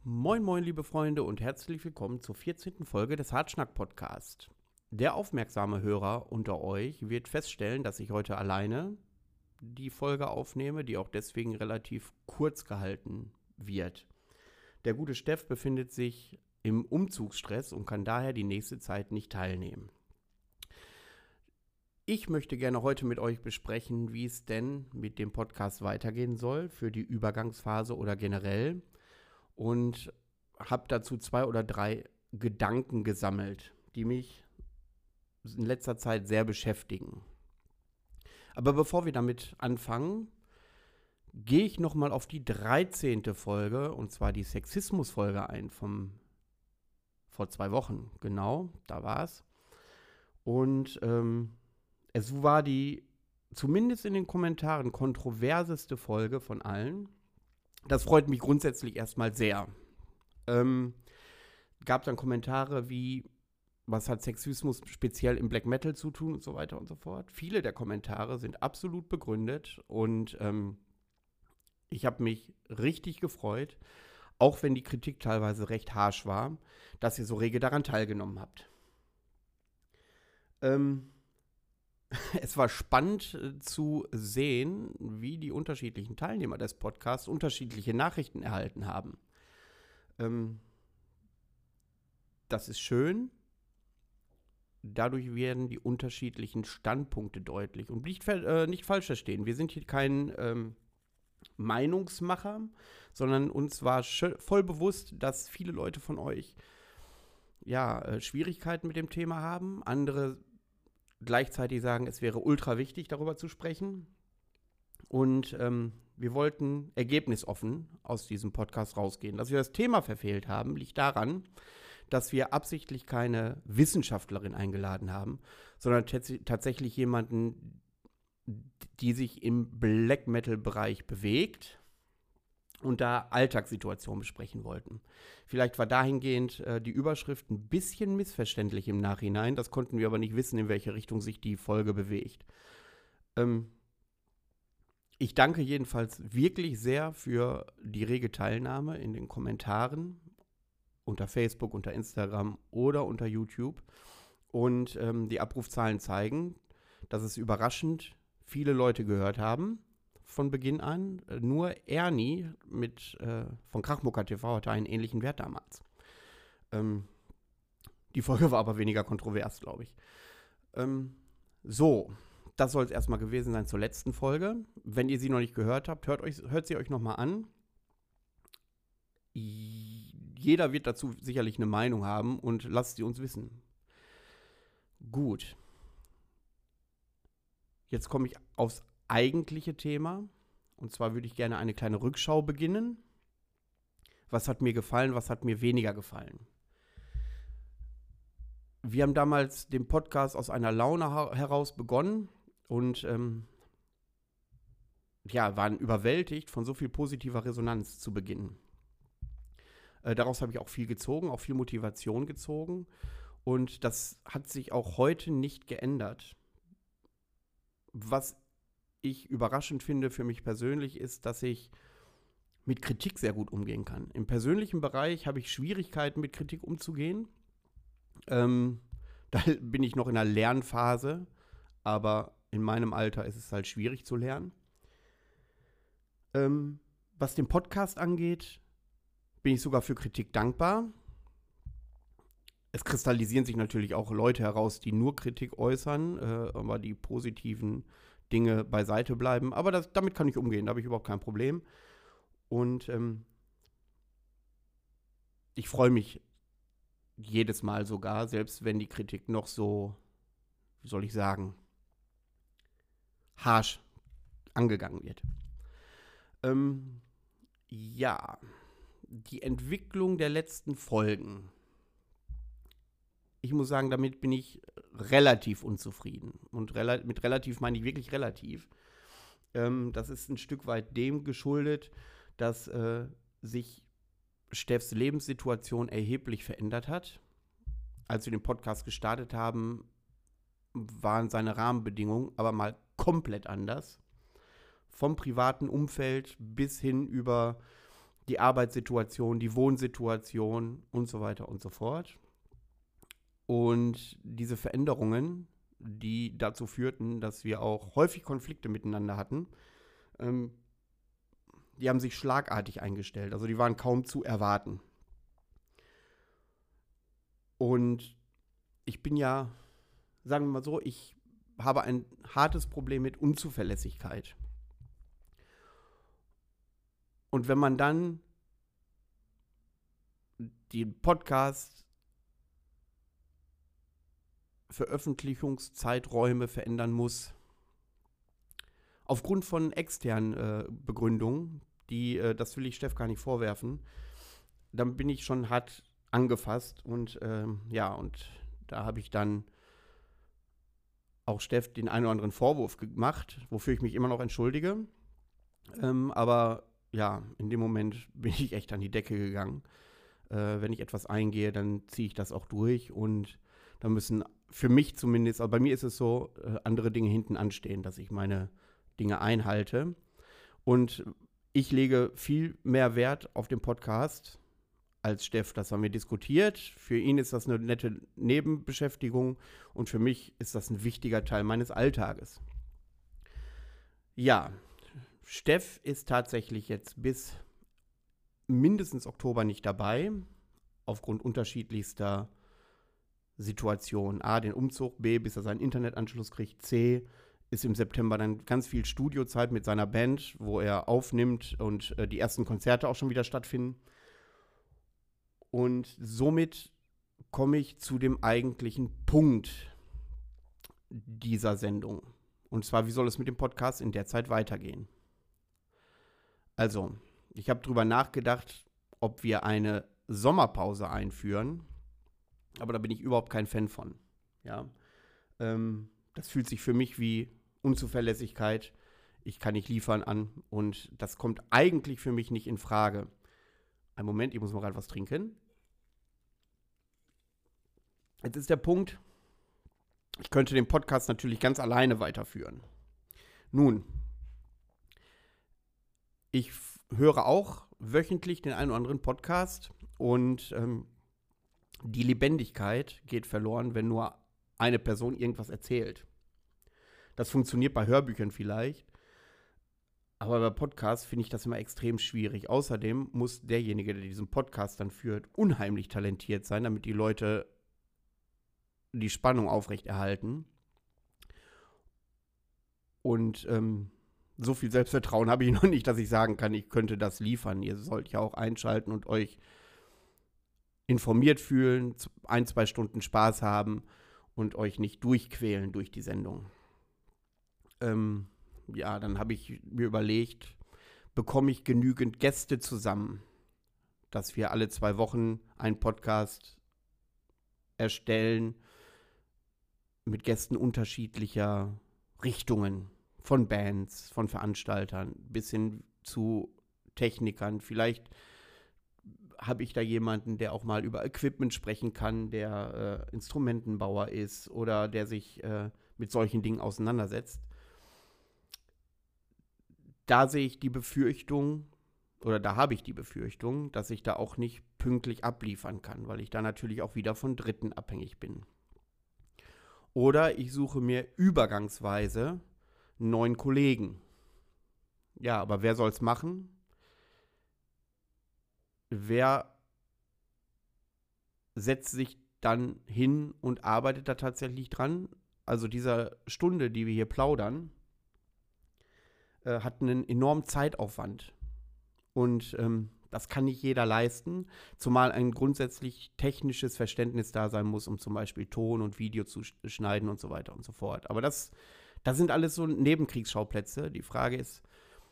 Moin, moin, liebe Freunde und herzlich willkommen zur 14. Folge des Hartschnack-Podcast. Der aufmerksame Hörer unter euch wird feststellen, dass ich heute alleine die Folge aufnehme, die auch deswegen relativ kurz gehalten wird. Der gute Steff befindet sich im Umzugsstress und kann daher die nächste Zeit nicht teilnehmen. Ich möchte gerne heute mit euch besprechen, wie es denn mit dem Podcast weitergehen soll für die Übergangsphase oder generell. Und habe dazu 2 oder 3 Gedanken gesammelt, die mich in letzter Zeit sehr beschäftigen. Aber bevor wir damit anfangen, gehe ich nochmal auf die 13. Folge, und zwar die Sexismus-Folge ein, vor 2 Wochen, genau, da war es. Und es war die, zumindest in den Kommentaren, kontroverseste Folge von allen. Das freut mich grundsätzlich erstmal sehr. Gab dann Kommentare wie, was hat Sexismus speziell im Black Metal zu tun und so weiter und so fort. Viele der Kommentare sind absolut begründet und ich habe mich richtig gefreut, auch wenn die Kritik teilweise recht harsch war, dass ihr so rege daran teilgenommen habt. Es war spannend zu sehen, wie die unterschiedlichen Teilnehmer des Podcasts unterschiedliche Nachrichten erhalten haben. Das ist schön. Dadurch werden die unterschiedlichen Standpunkte deutlich. Und nicht falsch verstehen, wir sind hier kein Meinungsmacher, sondern uns war voll bewusst, dass viele Leute von euch Schwierigkeiten mit dem Thema haben. Andere gleichzeitig sagen, es wäre ultra wichtig, darüber zu sprechen. Und wir wollten ergebnisoffen aus diesem Podcast rausgehen. Dass wir das Thema verfehlt haben, liegt daran, dass wir absichtlich keine Wissenschaftlerin eingeladen haben, sondern tatsächlich jemanden, die sich im Black Metal-Bereich bewegt und da Alltagssituationen besprechen wollten. Vielleicht war dahingehend die Überschrift ein bisschen missverständlich im Nachhinein. Das konnten wir aber nicht wissen, in welche Richtung sich die Folge bewegt. Ich danke jedenfalls wirklich sehr für die rege Teilnahme in den Kommentaren unter Facebook, unter Instagram oder unter YouTube. Und die Abrufzahlen zeigen, dass es überraschend viele Leute gehört haben von Beginn an. Nur Ernie von Krachmucker TV hatte einen ähnlichen Wert damals. Die Folge war aber weniger kontrovers, glaube ich. Das soll es erstmal gewesen sein zur letzten Folge. Wenn ihr sie noch nicht gehört habt, hört sie euch nochmal an. Jeder wird dazu sicherlich eine Meinung haben und lasst sie uns wissen. Gut. Jetzt komme ich aufs eigentliche Thema. Und zwar würde ich gerne eine kleine Rückschau beginnen. Was hat mir gefallen, was hat mir weniger gefallen? Wir haben damals den Podcast aus einer Laune heraus begonnen und waren überwältigt von so viel positiver Resonanz zu Beginn. Daraus habe ich auch viel gezogen, auch viel Motivation gezogen. Und das hat sich auch heute nicht geändert. Was ich überraschend finde für mich persönlich ist, dass ich mit Kritik sehr gut umgehen kann. Im persönlichen Bereich habe ich Schwierigkeiten, mit Kritik umzugehen. Da bin ich noch in einer Lernphase, aber in meinem Alter ist es halt schwierig zu lernen. Was den Podcast angeht, bin ich sogar für Kritik dankbar. Es kristallisieren sich natürlich auch Leute heraus, die nur Kritik äußern, aber die positiven Dinge beiseite bleiben. Aber damit kann ich umgehen, da habe ich überhaupt kein Problem. Und ich freue mich jedes Mal sogar, selbst wenn die Kritik noch so, wie soll ich sagen, harsch angegangen wird. Die Entwicklung der letzten Folgen. Ich muss sagen, damit bin ich relativ unzufrieden. Und mit relativ meine ich wirklich relativ. Das ist ein Stück weit dem geschuldet, dass sich Steffs Lebenssituation erheblich verändert hat. Als wir den Podcast gestartet haben, waren seine Rahmenbedingungen aber mal komplett anders. Vom privaten Umfeld bis hin über die Arbeitssituation, die Wohnsituation und so weiter und so fort. Und diese Veränderungen, die dazu führten, dass wir auch häufig Konflikte miteinander hatten, die haben sich schlagartig eingestellt. Also die waren kaum zu erwarten. Und ich bin ja, sagen wir mal so, ich habe ein hartes Problem mit Unzuverlässigkeit. Und wenn man dann die Podcast-Veröffentlichungszeiträume verändern muss, aufgrund von externen Begründungen, das will ich Steff gar nicht vorwerfen, dann bin ich schon hart angefasst und und da habe ich dann auch Steff den einen oder anderen Vorwurf gemacht, wofür ich mich immer noch entschuldige. Aber ja, in dem Moment bin ich echt an die Decke gegangen. Wenn ich etwas eingehe, dann ziehe ich das auch durch und da müssen für mich zumindest, aber bei mir ist es so, andere Dinge hinten anstehen, dass ich meine Dinge einhalte. Und ich lege viel mehr Wert auf den Podcast als Steff. Das haben wir diskutiert. Für ihn ist das eine nette Nebenbeschäftigung und für mich ist das ein wichtiger Teil meines Alltages. Ja, Steff ist tatsächlich jetzt bis mindestens Oktober nicht dabei, aufgrund unterschiedlichster Situationen. A, den Umzug, B, bis er seinen Internetanschluss kriegt, C, ist im September dann ganz viel Studiozeit mit seiner Band, wo er aufnimmt und die ersten Konzerte auch schon wieder stattfinden. Und somit komme ich zu dem eigentlichen Punkt dieser Sendung. Und zwar, wie soll es mit dem Podcast in der Zeit weitergehen? Also, ich habe drüber nachgedacht, ob wir eine Sommerpause einführen, aber da bin ich überhaupt kein Fan von. Ja, das fühlt sich für mich wie Unzuverlässigkeit. Ich kann nicht liefern an und das kommt eigentlich für mich nicht in Frage. Einen Moment, ich muss mal gerade was trinken. Jetzt ist der Punkt, ich könnte den Podcast natürlich ganz alleine weiterführen. Nun, ich höre auch wöchentlich den einen oder anderen Podcast und die Lebendigkeit geht verloren, wenn nur eine Person irgendwas erzählt. Das funktioniert bei Hörbüchern vielleicht, aber bei Podcasts finde ich das immer extrem schwierig. Außerdem muss derjenige, der diesen Podcast dann führt, unheimlich talentiert sein, damit die Leute die Spannung aufrechterhalten. Und so viel Selbstvertrauen habe ich noch nicht, dass ich sagen kann, ich könnte das liefern. Ihr sollt ja auch einschalten und euch informiert fühlen, 1-2 Stunden Spaß haben und euch nicht durchquälen durch die Sendung. Dann habe ich mir überlegt, bekomme ich genügend Gäste zusammen, dass wir alle 2 Wochen einen Podcast erstellen mit Gästen unterschiedlicher Richtungen, von Bands, von Veranstaltern bis hin zu Technikern. Vielleicht habe ich da jemanden, der auch mal über Equipment sprechen kann, der Instrumentenbauer ist oder der sich mit solchen Dingen auseinandersetzt. Da habe ich die Befürchtung, dass ich da auch nicht pünktlich abliefern kann, weil ich da natürlich auch wieder von Dritten abhängig bin. Oder ich suche mir übergangsweise einen neuen Kollegen. Ja, aber wer soll es machen? Wer setzt sich dann hin und arbeitet da tatsächlich dran? Also diese Stunde, die wir hier plaudern, hat einen enormen Zeitaufwand. Und das kann nicht jeder leisten, zumal ein grundsätzlich technisches Verständnis da sein muss, um zum Beispiel Ton und Video zu schneiden und so weiter und so fort. Aber das sind alles so Nebenkriegsschauplätze. Die Frage ist,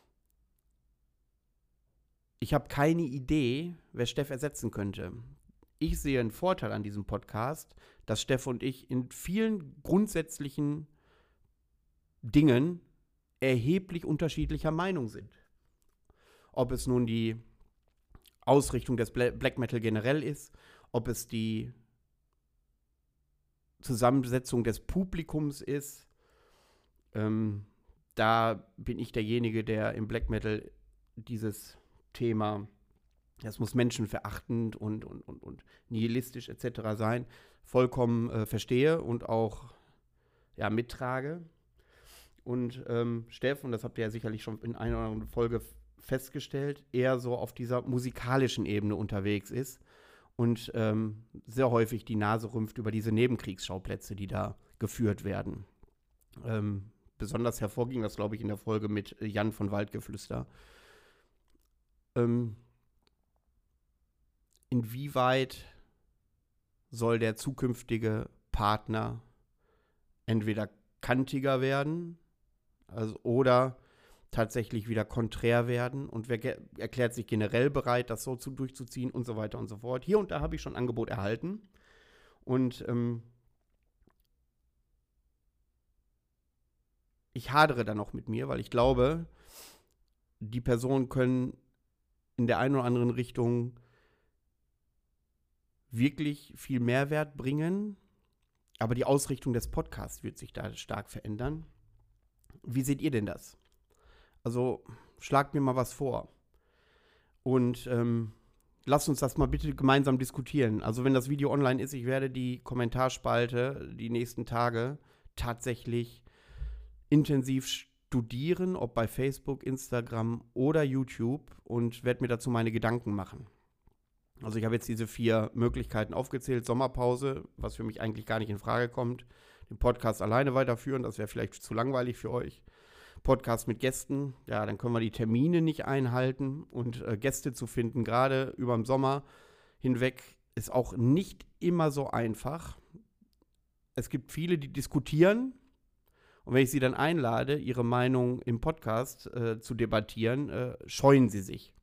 ich habe keine Idee, wer Steff ersetzen könnte. Ich sehe einen Vorteil an diesem Podcast, dass Steff und ich in vielen grundsätzlichen Dingen erheblich unterschiedlicher Meinung sind. Ob es nun die Ausrichtung des Black Metal generell ist, ob es die Zusammensetzung des Publikums ist. Da bin ich derjenige, der im Black Metal dieses Thema das muss menschenverachtend und nihilistisch etc. sein, vollkommen verstehe und auch ja, mittrage. Und Steff, und das habt ihr ja sicherlich schon in einer oder anderen Folge festgestellt, eher so auf dieser musikalischen Ebene unterwegs ist und sehr häufig die Nase rümpft über diese Nebenkriegsschauplätze, die da geführt werden. Besonders hervorging das, glaube ich, in der Folge mit Jan von Waldgeflüster. Inwieweit soll der zukünftige Partner entweder kantiger werden, also, oder tatsächlich wieder konträr werden und wer erklärt sich generell bereit, das so durchzuziehen und so weiter und so fort. Hier und da habe ich schon ein Angebot erhalten und ich hadere dann noch mit mir, weil ich glaube, die Personen können in der einen oder anderen Richtung wirklich viel Mehrwert bringen, aber die Ausrichtung des Podcasts wird sich da stark verändern. Wie seht ihr denn das? Also schlagt mir mal was vor und lasst uns das mal bitte gemeinsam diskutieren. Also wenn das Video online ist, ich werde die Kommentarspalte die nächsten Tage tatsächlich intensiv studieren, ob bei Facebook, Instagram oder YouTube und werde mir dazu meine Gedanken machen. Also ich habe jetzt diese 4 Möglichkeiten aufgezählt. Sommerpause, was für mich eigentlich gar nicht in Frage kommt. Den Podcast alleine weiterführen, das wäre vielleicht zu langweilig für euch. Podcast mit Gästen, ja, dann können wir die Termine nicht einhalten. Und Gäste zu finden, gerade über den Sommer hinweg, ist auch nicht immer so einfach. Es gibt viele, die diskutieren. Und wenn ich sie dann einlade, ihre Meinung im Podcast zu debattieren, scheuen sie sich.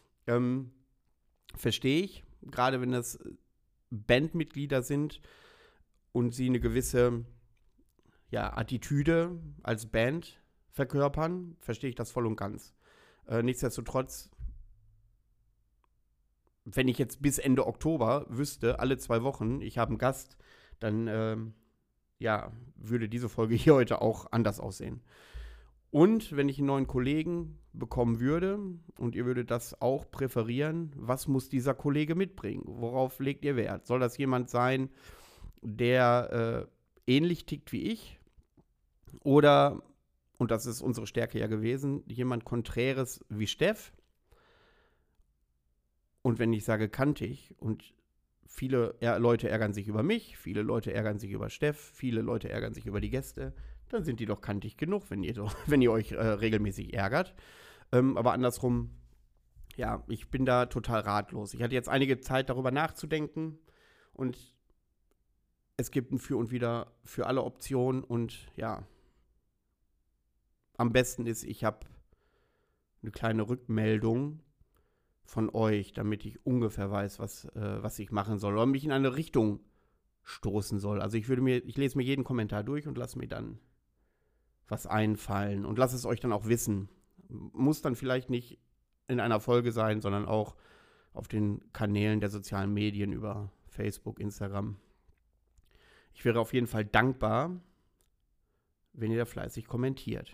Verstehe ich, gerade wenn das Bandmitglieder sind und sie eine gewisse Attitüde als Band verkörpern, verstehe ich das voll und ganz. Nichtsdestotrotz, wenn ich jetzt bis Ende Oktober wüsste, alle 2 Wochen, ich habe einen Gast, dann würde diese Folge hier heute auch anders aussehen. Und wenn ich einen neuen Kollegen bekommen würde und ihr würdet das auch präferieren, was muss dieser Kollege mitbringen? Worauf legt ihr Wert? Soll das jemand sein, der ähnlich tickt wie ich? Oder, und das ist unsere Stärke ja gewesen, jemand Konträres wie Steff? Und wenn ich sage kantig und viele Leute ärgern sich über mich, viele Leute ärgern sich über Steff, viele Leute ärgern sich über die Gäste, dann sind die doch kantig genug, wenn ihr euch regelmäßig ärgert. Aber andersrum, ja, ich bin da total ratlos. Ich hatte jetzt einige Zeit, darüber nachzudenken und es gibt ein Für und Wider für alle Optionen und ja, am besten ist, ich habe eine kleine Rückmeldung von euch, damit ich ungefähr weiß, was ich machen soll oder mich in eine Richtung stoßen soll. Also ich lese mir jeden Kommentar durch und lasse mir dann was einfallen und lasse es euch dann auch wissen. Muss dann vielleicht nicht in einer Folge sein, sondern auch auf den Kanälen der sozialen Medien über Facebook, Instagram. Ich wäre auf jeden Fall dankbar, wenn ihr da fleißig kommentiert.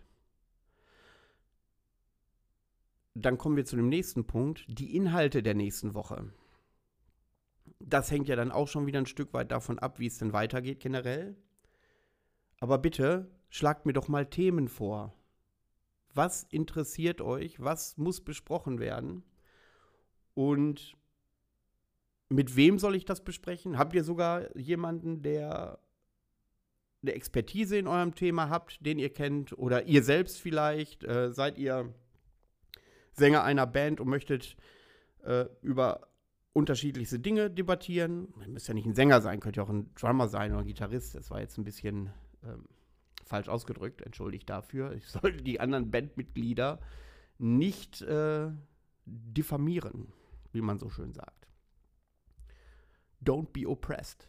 Dann kommen wir zu dem nächsten Punkt, die Inhalte der nächsten Woche. Das hängt ja dann auch schon wieder ein Stück weit davon ab, wie es denn weitergeht generell. Aber bitte, schlagt mir doch mal Themen vor. Was interessiert euch? Was muss besprochen werden? Und mit wem soll ich das besprechen? Habt ihr sogar jemanden, der eine Expertise in eurem Thema habt, den ihr kennt? Oder ihr selbst vielleicht? Seid ihr Sänger einer Band und möchtet über unterschiedlichste Dinge debattieren? Ihr müsst ja nicht ein Sänger sein, könnt ja auch ein Drummer sein oder ein Gitarrist. Das war jetzt ein bisschen falsch ausgedrückt, entschuldigt dafür. Ich soll die anderen Bandmitglieder nicht diffamieren, wie man so schön sagt. Don't be oppressed.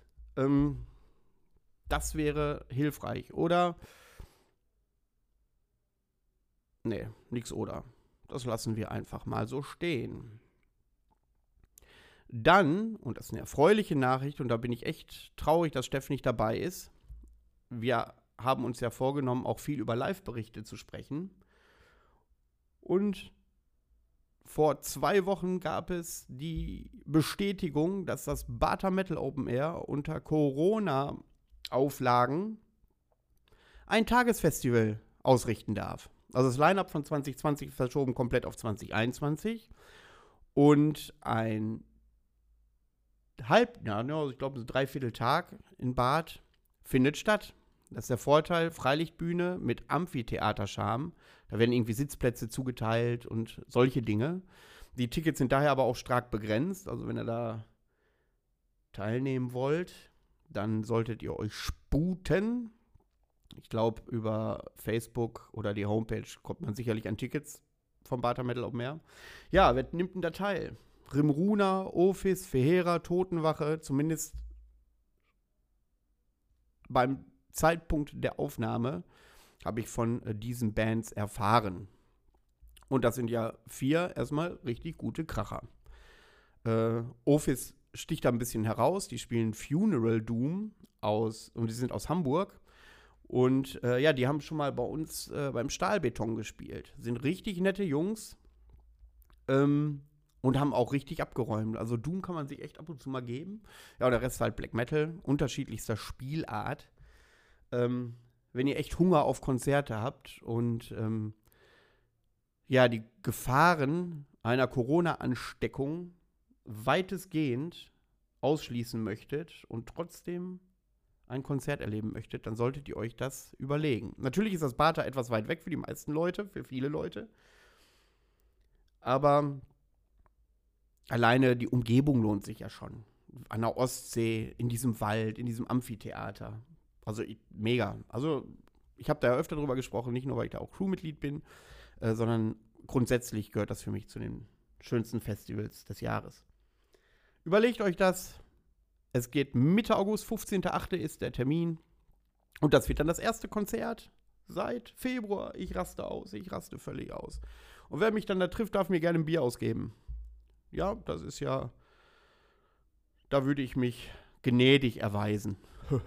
Das wäre hilfreich. Oder? Nee, nix oder. Das lassen wir einfach mal so stehen. Dann, und das ist eine erfreuliche Nachricht, und da bin ich echt traurig, dass Steff nicht dabei ist. Wir haben uns ja vorgenommen, auch viel über Live-Berichte zu sprechen. Und vor 2 Wochen gab es die Bestätigung, dass das Bata Metal Open Air unter Corona-Auflagen ein Tagesfestival ausrichten darf. Also das Line-Up von 2020 ist verschoben komplett auf 2021 und ein ich glaube, so 3/4 Tag in Bad findet statt. Das ist der Vorteil, Freilichtbühne mit Amphitheatercharme. Da werden irgendwie Sitzplätze zugeteilt und solche Dinge. Die Tickets sind daher aber auch stark begrenzt. Also wenn ihr da teilnehmen wollt, dann solltet ihr euch sputen. Ich glaube, über Facebook oder die Homepage kommt man sicherlich an Tickets vom Bata Metal Open Air. Ja, wer nimmt denn da teil? Rimruna, Ophis, Fehera, Totenwache, zumindest beim Zeitpunkt der Aufnahme habe ich von diesen Bands erfahren. Und das sind ja 4 erstmal richtig gute Kracher. Ophis sticht da ein bisschen heraus. Die spielen Funeral Doom und die sind aus Hamburg. Und die haben schon mal bei uns beim Stahlbeton gespielt. Sind richtig nette Jungs und haben auch richtig abgeräumt. Also Doom kann man sich echt ab und zu mal geben. Ja, und der Rest halt Black Metal, unterschiedlichster Spielart. Wenn ihr echt Hunger auf Konzerte habt und die Gefahren einer Corona-Ansteckung weitestgehend ausschließen möchtet und trotzdem ein Konzert erleben möchtet, dann solltet ihr euch das überlegen. Natürlich ist das Bata etwas weit weg für die meisten Leute, für viele Leute. Aber alleine die Umgebung lohnt sich ja schon. An der Ostsee, in diesem Wald, in diesem Amphitheater. Also mega. Also ich habe da ja öfter drüber gesprochen, nicht nur, weil ich da auch Crewmitglied bin, sondern grundsätzlich gehört das für mich zu den schönsten Festivals des Jahres. Überlegt euch das. Es geht Mitte August, 15.8. ist der Termin. Und das wird dann das erste Konzert seit Februar. Ich raste völlig aus. Und wer mich dann da trifft, darf mir gerne ein Bier ausgeben. Ja, das ist ja, da würde ich mich gnädig erweisen.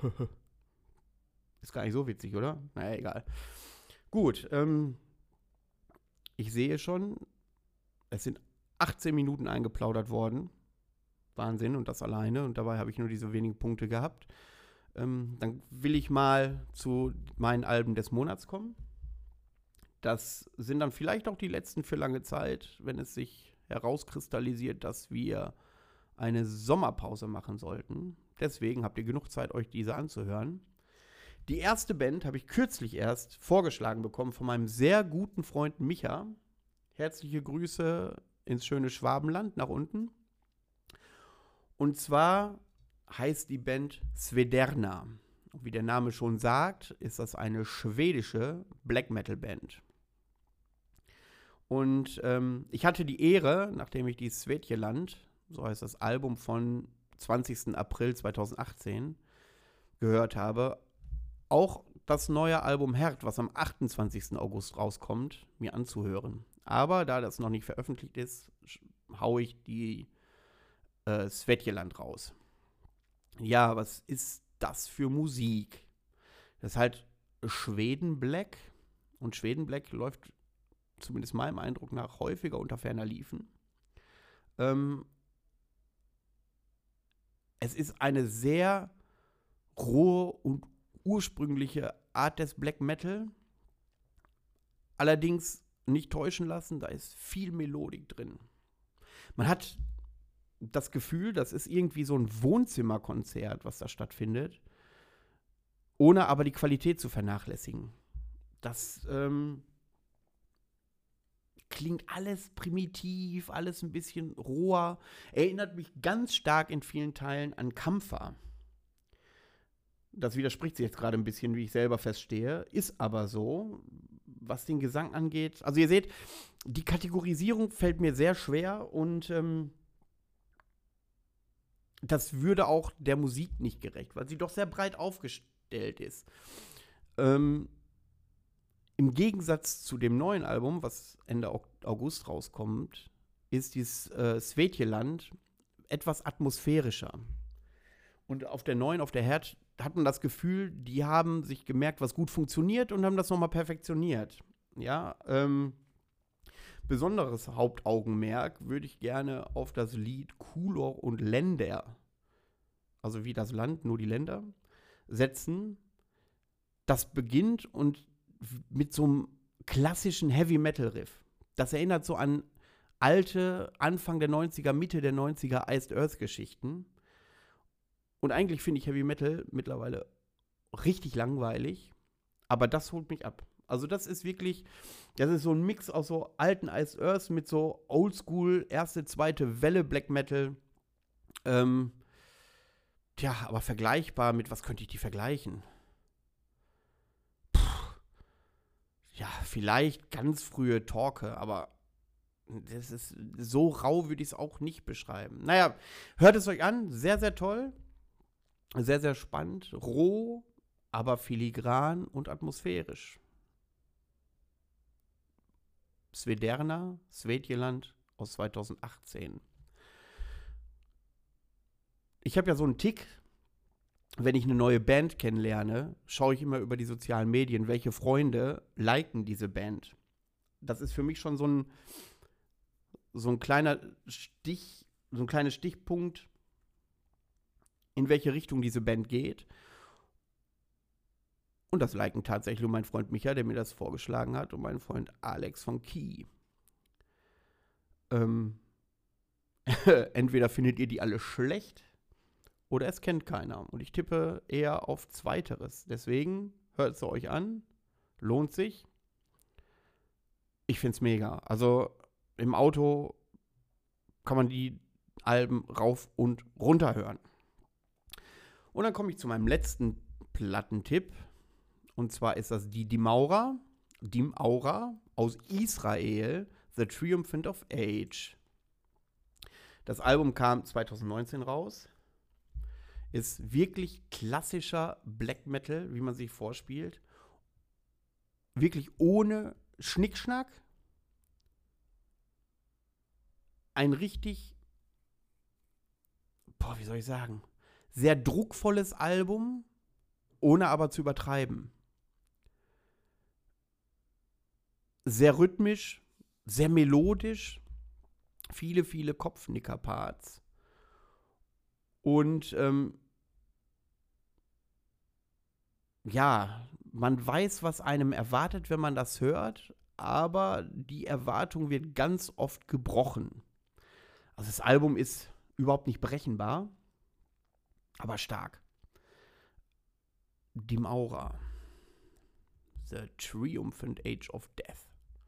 Ist gar nicht so witzig, oder? Naja, egal. Gut, ich sehe schon, es sind 18 Minuten eingeplaudert worden. Wahnsinn, und das alleine. Und dabei habe ich nur diese wenigen Punkte gehabt. Dann will ich mal zu meinen Alben des Monats kommen. Das sind dann vielleicht auch die letzten für lange Zeit, wenn es sich herauskristallisiert, dass wir eine Sommerpause machen sollten. Deswegen habt ihr genug Zeit, euch diese anzuhören. Die erste Band habe ich kürzlich erst vorgeschlagen bekommen von meinem sehr guten Freund Micha. Herzliche Grüße ins schöne Schwabenland nach unten. Und zwar heißt die Band Swederna. Und wie der Name schon sagt, ist das eine schwedische Black Metal Band. Und ich hatte die Ehre, nachdem ich die Svetjeland, so heißt das Album von 20. April 2018, gehört habe, auch das neue Album Herd, was am 28. August rauskommt, mir anzuhören. Aber da das noch nicht veröffentlicht ist, haue ich die Svetjeland raus. Ja, was ist das für Musik? Das ist halt Schweden-Black. Und Schweden-Black läuft zumindest meinem Eindruck nach häufiger unter ferner Liefen. Es ist eine sehr rohe und ursprüngliche Art des Black Metal. Allerdings nicht täuschen lassen, da ist viel Melodik drin. Man hat das Gefühl, das ist irgendwie so ein Wohnzimmerkonzert, was da stattfindet, ohne aber die Qualität zu vernachlässigen. Das klingt alles primitiv, alles ein bisschen roher, erinnert mich ganz stark in vielen Teilen an Kampfer. Das widerspricht sich jetzt gerade ein bisschen, wie ich selber feststehe, ist aber so, was den Gesang angeht. Also ihr seht, die Kategorisierung fällt mir sehr schwer und das würde auch der Musik nicht gerecht, weil sie doch sehr breit aufgestellt ist. Im Gegensatz zu dem neuen Album, was Ende August rauskommt, ist dieses Svetjeland etwas atmosphärischer. Und auf der neuen, auf der Herd, hat man das Gefühl, die haben sich gemerkt, was gut funktioniert und haben das nochmal perfektioniert. Ja, Besonderes Hauptaugenmerk würde ich gerne auf das Lied Kulor und Länder, also wie das Land, nur die Länder, setzen. Das beginnt und mit so einem klassischen Heavy-Metal-Riff. Das erinnert so an alte, Anfang der 90er, Mitte der 90er Iced Earth-Geschichten. Und eigentlich finde ich Heavy Metal mittlerweile richtig langweilig, aber das holt mich ab. Also das ist so ein Mix aus so alten Iced Earth mit so Oldschool, erste, zweite Welle Black Metal. Aber vergleichbar mit, was könnte ich die vergleichen? Ja, vielleicht ganz frühe Torque, aber das ist so rau, würde ich es auch nicht beschreiben. Naja, hört es euch an, sehr, sehr toll, sehr, sehr spannend, roh, aber filigran und atmosphärisch. Svederna, Svedjeland aus 2018. Ich habe ja so einen Tick, wenn ich eine neue Band kennenlerne, schaue ich immer über die sozialen Medien, welche Freunde liken diese Band. Das ist für mich schon so ein kleiner so ein kleiner Stichpunkt, in welche Richtung diese Band geht. Und das liken tatsächlich mein Freund Micha, der mir das vorgeschlagen hat, und mein Freund Alex von Key. Entweder findet ihr die alle schlecht oder es kennt keiner. Und ich tippe eher auf Zweiteres. Deswegen hört es euch an. Lohnt sich. Ich finde es mega. Also im Auto kann man die Alben rauf und runter hören. Und dann komme ich zu meinem letzten Plattentipp. Und zwar ist das die Dimaura aus Israel, The Triumphant of Age. Das Album kam 2019 raus. Ist wirklich klassischer Black Metal, wie man sich vorspielt. Wirklich ohne Schnickschnack. Ein richtig, wie soll ich sagen, sehr druckvolles Album, ohne aber zu übertreiben. Sehr rhythmisch, sehr melodisch, viele, viele Kopfnicker-Parts. Und man weiß, was einem erwartet, wenn man das hört, aber die Erwartung wird ganz oft gebrochen. Also das Album ist überhaupt nicht berechenbar, aber stark. Dimaura. The Triumphant Age of Death.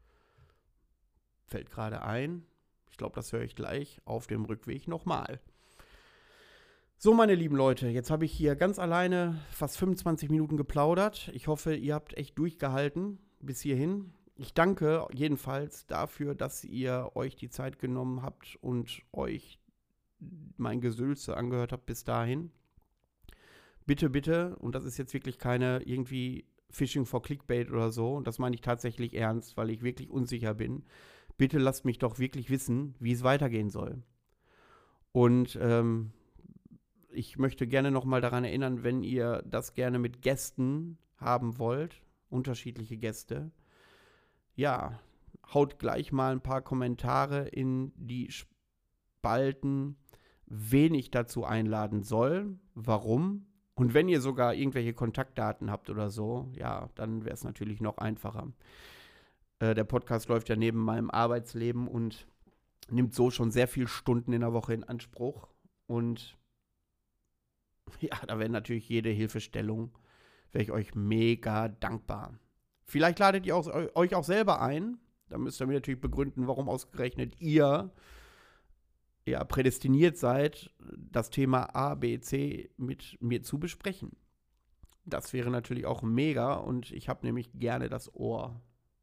Fällt gerade ein. Ich glaube, das höre ich gleich auf dem Rückweg nochmal. So, meine lieben Leute, jetzt habe ich hier ganz alleine fast 25 Minuten geplaudert. Ich hoffe, ihr habt echt durchgehalten bis hierhin. Ich danke jedenfalls dafür, dass ihr euch die Zeit genommen habt und euch mein Gesülze angehört habt bis dahin. Bitte, bitte, und das ist jetzt wirklich keine irgendwie Phishing for Clickbait oder so, und das meine ich tatsächlich ernst, weil ich wirklich unsicher bin. Bitte lasst mich doch wirklich wissen, wie es weitergehen soll. Und ich möchte gerne nochmal daran erinnern, wenn ihr das gerne mit Gästen haben wollt, unterschiedliche Gäste, ja, haut gleich mal ein paar Kommentare in die Spalten, wen ich dazu einladen soll, warum. Und wenn ihr sogar irgendwelche Kontaktdaten habt oder so, ja, dann wäre es natürlich noch einfacher. Der Podcast läuft ja neben meinem Arbeitsleben und nimmt so schon sehr viele Stunden in der Woche in Anspruch. Und ja, da wäre natürlich jede Hilfestellung, wäre ich euch mega dankbar. Vielleicht ladet ihr euch auch selber ein. Da müsst ihr mir natürlich begründen, warum ausgerechnet ihr ja prädestiniert seid, das Thema A, B, C mit mir zu besprechen. Das wäre natürlich auch mega und ich habe nämlich gerne das Ohr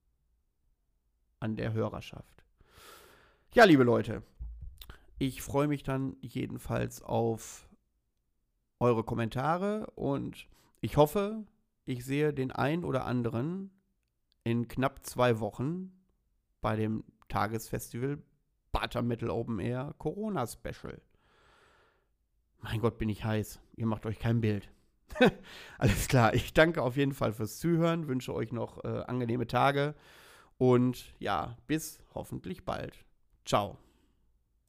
an der Hörerschaft. Ja, liebe Leute, ich freue mich dann jedenfalls auf eure Kommentare und ich hoffe, ich sehe den einen oder anderen in knapp 2 Wochen bei dem Tagesfestival Butter Metal Open Air Corona Special. Mein Gott, bin ich heiß. Ihr macht euch kein Bild. Alles klar, ich danke auf jeden Fall fürs Zuhören, wünsche euch noch angenehme Tage Und ja, bis hoffentlich bald. Ciao.